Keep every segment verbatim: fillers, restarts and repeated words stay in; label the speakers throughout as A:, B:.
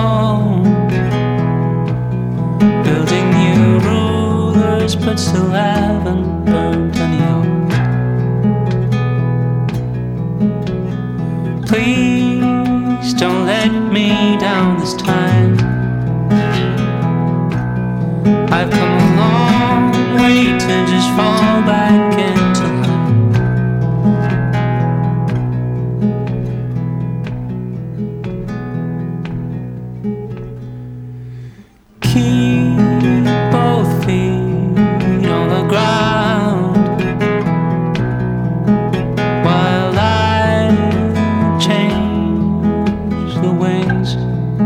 A: stone, building new rulers, but still haven't burned any old. Please don't let me down this time. I've come a long way to just fall back into line. Keep both feet on the ground while I change the wings.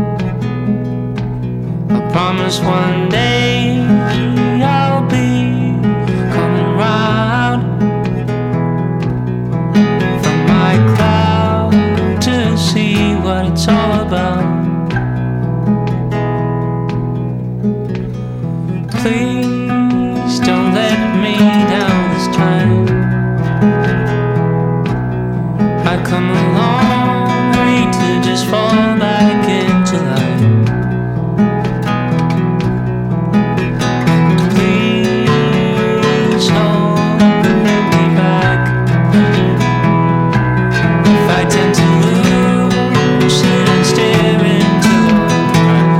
A: I promise one day I'll be coming round from my cloud to see what it's all about. Please don't let me down this time. I've come a long way to just fall back into life. Please hold me back if I tend to lose it and stare into the cracks.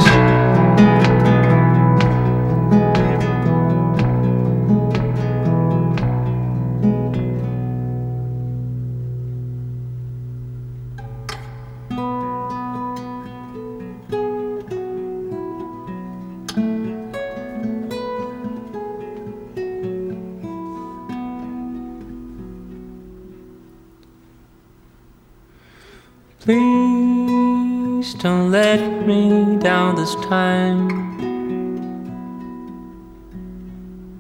A: Please don't let me down this time.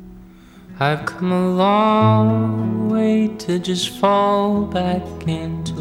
A: I've come a long way to just fall back into